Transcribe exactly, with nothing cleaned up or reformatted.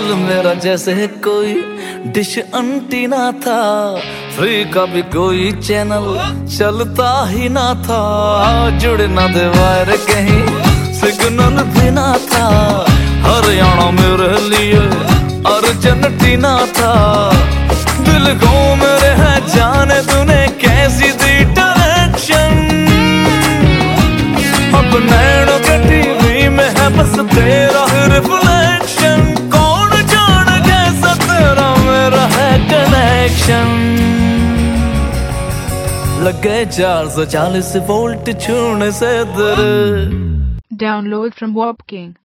दिल मेरा जैसे कोई डिश अंटीना था, फ्री का भी कोई चैनल चलता ही ना था। जुड़ ना दे वायर कहीं सिग्नल भी ना था, हरियाणा मेरे लिए अर्जेंटीना था। दिल को मेरे है जाने तूने कैसी दी डायरेक्शन, अब नैनों के टीवी में है बस तेरा रिफ्लेक्शन। कौन जान कैसा तेरा मेरा है कनेक्शन, लग गए चार सौ चालीस वोल्ट छूने से दर। Download from Warp King.